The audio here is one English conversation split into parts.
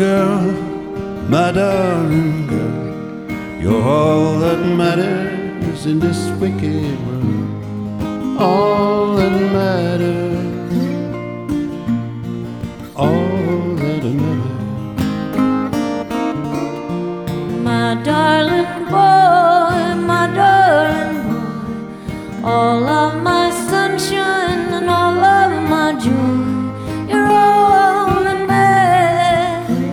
my darling girl, you're all that matters in this wicked world. All that matters, all that matters. My darling boy, my darling boy, all of my sunshine and all of my joy, you're all that matters,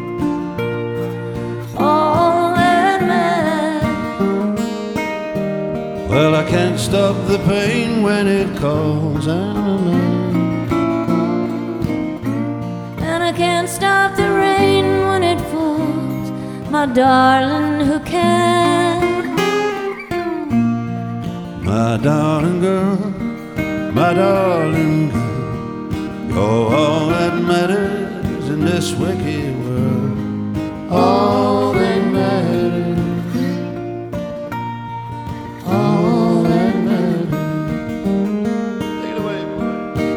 all that matters. Well, I can't stop the pain when it calls out of me, and I can't stop the rain when it falls, my darling, who can? my darling girl, my darling girl, you're all that matters in this wicked world. All that matters, all that matters. Take it away, boy.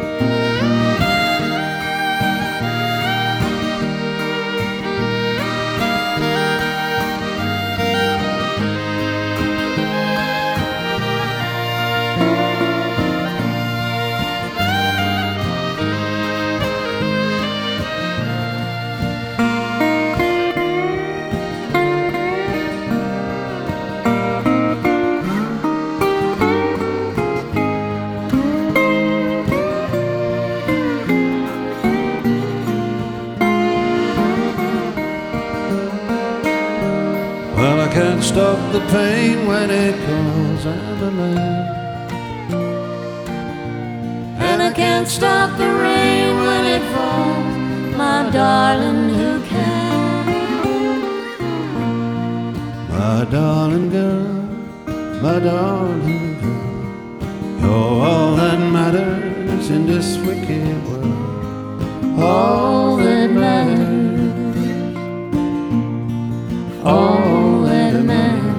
Well, I can't stop the pain when it calls out of me, And I can't stop the rain when it falls, my darling, who can? my darling girl, my darling girl, you're all that matters in this wicked world. All that matters, all that matters.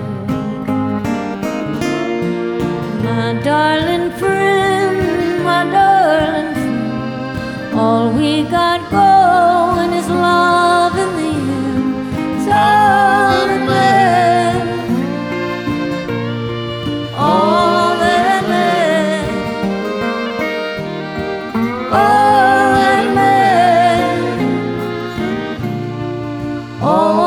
My darling friend, my darling friend, all we got going is love in the end. It's all that matters, all that matters, all that matters, all